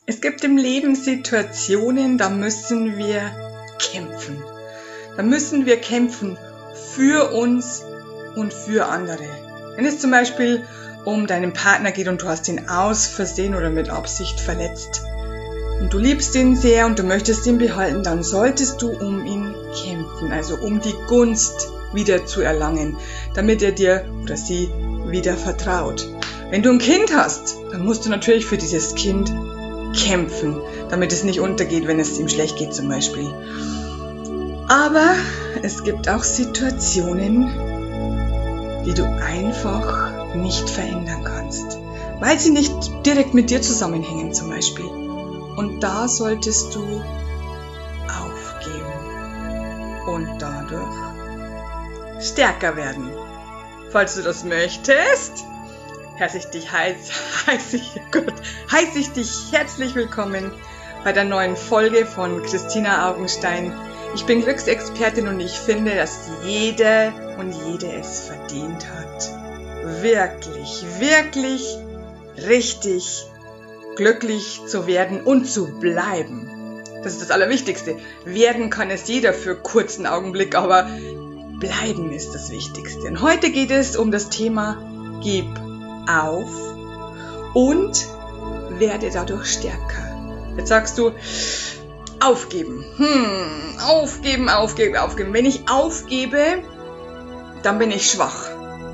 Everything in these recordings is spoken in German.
Es gibt im Leben Situationen, da müssen wir kämpfen. Da müssen wir kämpfen für uns und für andere. Wenn es zum Beispiel um deinen Partner geht und du hast ihn aus Versehen oder mit Absicht verletzt und du liebst ihn sehr und du möchtest ihn behalten, dann solltest du um ihn kämpfen, also um die Gunst wieder zu erlangen, damit er dir oder sie wieder vertraut. Wenn du ein Kind hast, dann musst du natürlich für dieses Kind kämpfen, damit es nicht untergeht, wenn es ihm schlecht geht zum Beispiel. Aber es gibt auch Situationen, die du einfach nicht verändern kannst, weil sie nicht direkt mit dir zusammenhängen zum Beispiel. Und da solltest du aufgeben und dadurch stärker werden. Falls du das möchtest, heiße ich dich herzlich willkommen bei der neuen Folge von Christina Augenstein. Ich bin Glücksexpertin und ich finde, dass jede und jede es verdient hat, wirklich, wirklich, richtig glücklich zu werden und zu bleiben. Das ist das Allerwichtigste. Werden kann es jeder für einen kurzen Augenblick, aber bleiben ist das Wichtigste. Und heute geht es um das Thema Gib auf und werde dadurch stärker. Jetzt sagst du, aufgeben. Aufgeben. Wenn ich aufgebe, dann bin ich schwach.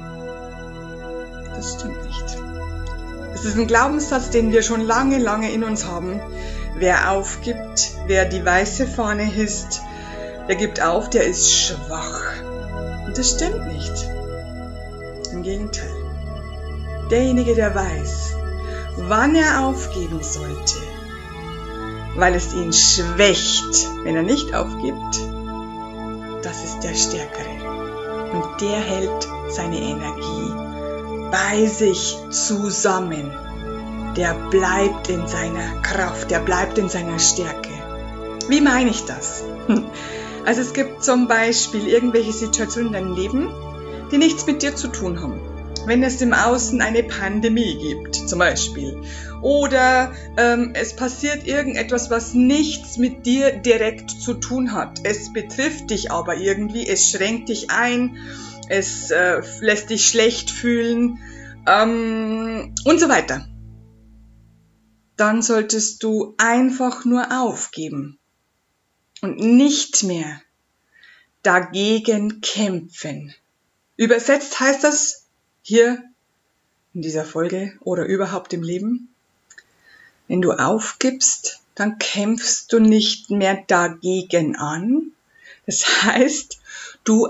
Das stimmt nicht. Das ist ein Glaubenssatz, den wir schon lange in uns haben. Wer aufgibt, wer die weiße Fahne hisst, der gibt auf, der ist schwach. Und das stimmt nicht. Im Gegenteil. Derjenige, der weiß, wann er aufgeben sollte, weil es ihn schwächt, wenn er nicht aufgibt, das ist der Stärkere. Und der hält seine Energie bei sich zusammen. Der bleibt in seiner Kraft, der bleibt in seiner Stärke. Wie meine ich das? Also es gibt zum Beispiel irgendwelche Situationen in deinem Leben, die nichts mit dir zu tun haben. Wenn es im Außen eine Pandemie gibt, zum Beispiel, oder es passiert irgendetwas, was nichts mit dir direkt zu tun hat. Es betrifft dich aber irgendwie, es schränkt dich ein, es lässt dich schlecht fühlen und so weiter. Dann solltest du einfach nur aufgeben und nicht mehr dagegen kämpfen. Übersetzt heißt das hier in dieser Folge oder überhaupt im Leben, wenn du aufgibst, dann kämpfst du nicht mehr dagegen an. Das heißt, du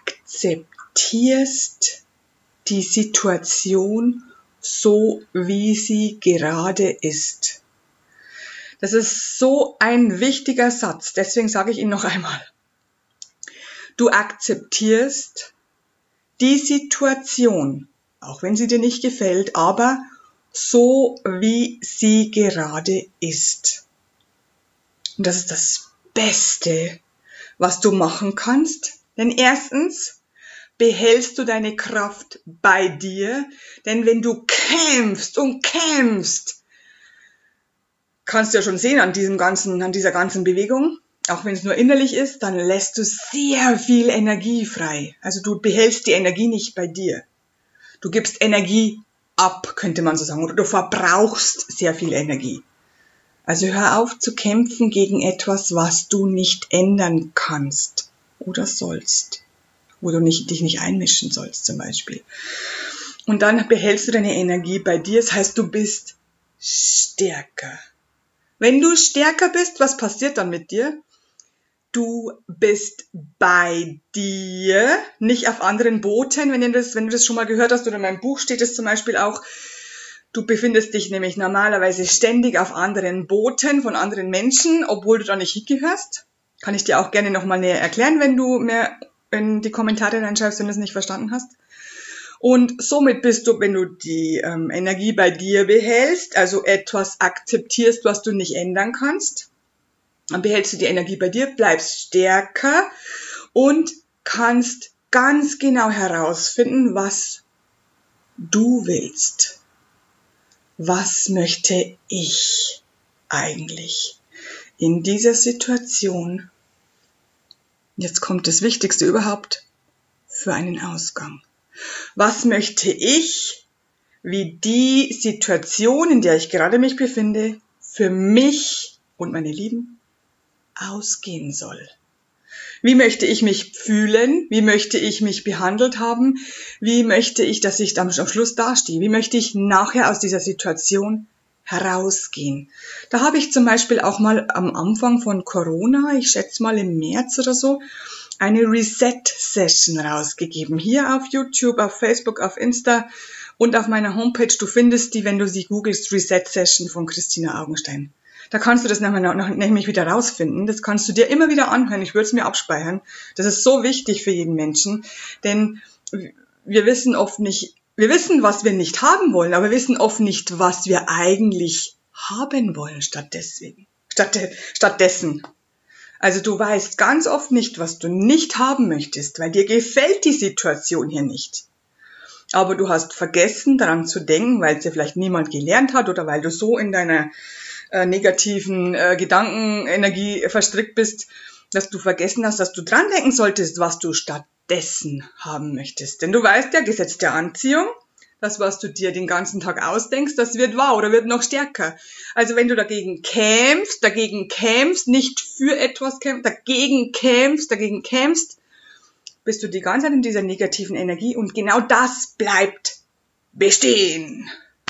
akzeptierst die Situation so, wie sie gerade ist. Das ist so ein wichtiger Satz, deswegen sage ich ihn noch einmal. Du akzeptierst die Situation, auch wenn sie dir nicht gefällt, aber so wie sie gerade ist. Und das ist das Beste, was du machen kannst. Denn erstens behältst du deine Kraft bei dir. Denn wenn du kämpfst und kämpfst, kannst du ja schon sehen an dieser ganzen Bewegung, auch wenn es nur innerlich ist, dann lässt du sehr viel Energie frei. Also du behältst die Energie nicht bei dir. Du gibst Energie ab, könnte man so sagen, oder du verbrauchst sehr viel Energie. Also hör auf zu kämpfen gegen etwas, was du nicht ändern kannst oder sollst, wo du dich nicht einmischen sollst zum Beispiel. Und dann behältst du deine Energie bei dir, das heißt, du bist stärker. Wenn du stärker bist, was passiert dann mit dir? Du bist bei dir, nicht auf anderen Booten. Wenn du das schon mal gehört hast, oder in meinem Buch steht es zum Beispiel auch, du befindest dich nämlich normalerweise ständig auf anderen Booten von anderen Menschen, obwohl du da nicht hingehörst. Kann ich dir auch gerne nochmal näher erklären, wenn du mir in die Kommentare reinschreibst, wenn du es nicht verstanden hast. Und somit bist du, wenn du die Energie bei dir behältst, also etwas akzeptierst, was du nicht ändern kannst, dann behältst du die Energie bei dir, bleibst stärker und kannst ganz genau herausfinden, was du willst. Was möchte ich eigentlich in dieser Situation, jetzt kommt das Wichtigste überhaupt, für einen Ausgang? Was möchte ich, wie die Situation, in der ich gerade mich befinde, für mich und meine Lieben ausgehen soll? Wie möchte ich mich fühlen? Wie möchte ich mich behandelt haben? Wie möchte ich, dass ich am Schluss dastehe? Wie möchte ich nachher aus dieser Situation herausgehen? Da habe ich zum Beispiel auch mal am Anfang von Corona, ich schätze mal im März oder so, eine Reset-Session rausgegeben. Hier auf YouTube, auf Facebook, auf Insta und auf meiner Homepage. Du findest die, wenn du sie googelst, Reset-Session von Christina Augenstein. Da kannst du das nämlich wieder rausfinden. Das kannst du dir immer wieder anhören. Ich würde es mir abspeichern. Das ist so wichtig für jeden Menschen. Denn wir wissen oft nicht, wir wissen, was wir nicht haben wollen, aber wir wissen oft nicht, was wir eigentlich haben wollen stattdessen. Also du weißt ganz oft nicht, was du nicht haben möchtest, weil dir gefällt die Situation hier nicht. Aber du hast vergessen, daran zu denken, weil es dir vielleicht niemand gelernt hat oder weil du so in deiner negativen Gedankenenergie verstrickt bist, dass du vergessen hast, dass du dran denken solltest, was du stattdessen haben möchtest. Denn du weißt ja, Gesetz der Anziehung, das, was du dir den ganzen Tag ausdenkst, das wird wahr oder wird noch stärker. Also wenn du dagegen kämpfst, nicht für etwas kämpfst, dagegen kämpfst, bist du die ganze Zeit in dieser negativen Energie und genau das bleibt bestehen.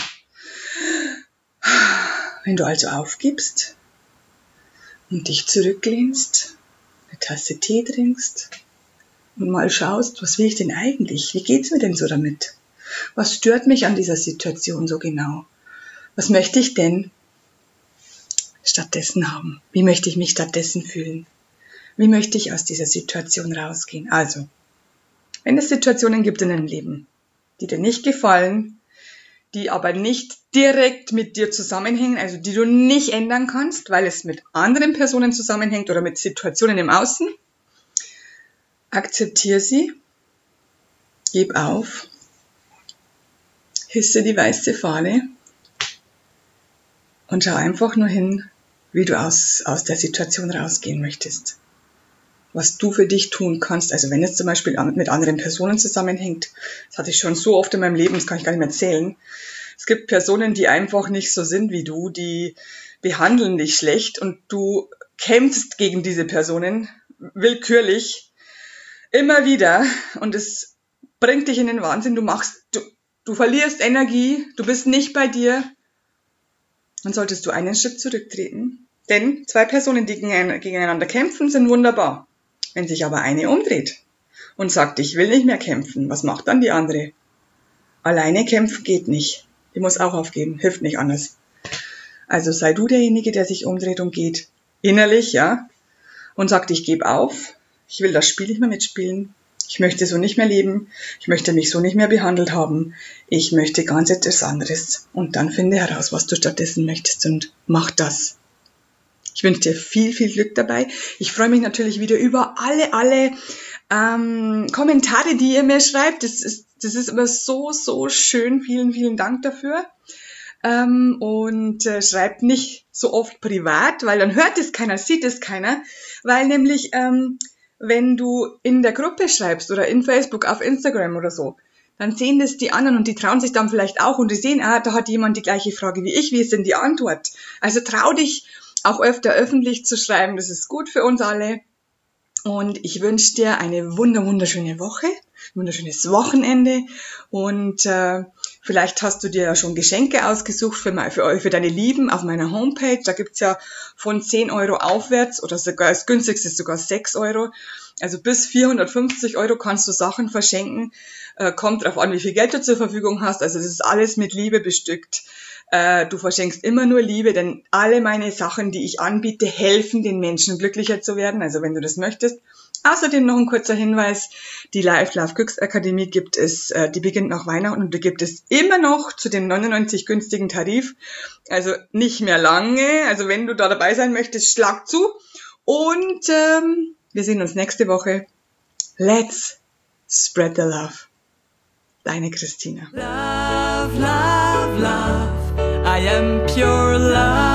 Wenn du also aufgibst und dich zurücklehnst, eine Tasse Tee trinkst und mal schaust, was will ich denn eigentlich? Wie geht's mir denn so damit? Was stört mich an dieser Situation so genau? Was möchte ich denn stattdessen haben? Wie möchte ich mich stattdessen fühlen? Wie möchte ich aus dieser Situation rausgehen? Also, wenn es Situationen gibt in deinem Leben, die dir nicht gefallen, die aber nicht direkt mit dir zusammenhängen, also die du nicht ändern kannst, weil es mit anderen Personen zusammenhängt oder mit Situationen im Außen, akzeptiere sie, gib auf, hisse die weiße Fahne und schau einfach nur hin, wie du aus der Situation rausgehen möchtest. Was du für dich tun kannst, also wenn es zum Beispiel mit anderen Personen zusammenhängt, das hatte ich schon so oft in meinem Leben, das kann ich gar nicht mehr erzählen. Es gibt Personen, die einfach nicht so sind wie du, die behandeln dich schlecht und du kämpfst gegen diese Personen willkürlich immer wieder und es bringt dich in den Wahnsinn, du verlierst Energie, du bist nicht bei dir. Dann solltest du einen Schritt zurücktreten, denn zwei Personen, die gegeneinander kämpfen, sind wunderbar. Wenn sich aber eine umdreht und sagt, ich will nicht mehr kämpfen, was macht dann die andere? Alleine kämpfen geht nicht. Die muss auch aufgeben, hilft nicht anders. Also sei du derjenige, der sich umdreht und geht. Innerlich, ja. Und sagt, ich gebe auf. Ich will das Spiel nicht mehr mitspielen. Ich möchte so nicht mehr leben. Ich möchte mich so nicht mehr behandelt haben. Ich möchte ganz etwas anderes. Und dann finde heraus, was du stattdessen möchtest und mach das. Ich wünsche dir viel, viel Glück dabei. Ich freue mich natürlich wieder über alle Kommentare, die ihr mir schreibt. Das ist immer so, so schön. Vielen, vielen Dank dafür. Schreibt nicht so oft privat, weil dann hört es keiner, sieht es keiner. Weil nämlich, wenn du in der Gruppe schreibst oder in Facebook, auf Instagram oder so, dann sehen das die anderen und die trauen sich dann vielleicht auch und die sehen, da hat jemand die gleiche Frage wie ich, wie ist denn die Antwort? Also trau dich auch öfter öffentlich zu schreiben, das ist gut für uns alle. Und ich wünsche dir eine wunderschöne Woche, ein wunderschönes Wochenende und vielleicht hast du dir ja schon Geschenke ausgesucht für deine Lieben auf meiner Homepage. Da gibt's ja von 10 € aufwärts oder sogar das günstigste ist sogar 6 €. Also bis 450 € kannst du Sachen verschenken. Kommt drauf an, wie viel Geld du zur Verfügung hast. Also das ist alles mit Liebe bestückt. Du verschenkst immer nur Liebe, denn alle meine Sachen, die ich anbiete, helfen den Menschen glücklicher zu werden. Also wenn du das möchtest. Außerdem noch ein kurzer Hinweis, die Life Love Glücksakademie die beginnt nach Weihnachten und die gibt es immer noch zu dem 99 günstigen Tarif. Also nicht mehr lange. Also wenn du da dabei sein möchtest, schlag zu. Und wir sehen uns nächste Woche. Let's spread the love. Deine Christina. Love, love, love. I am pure love.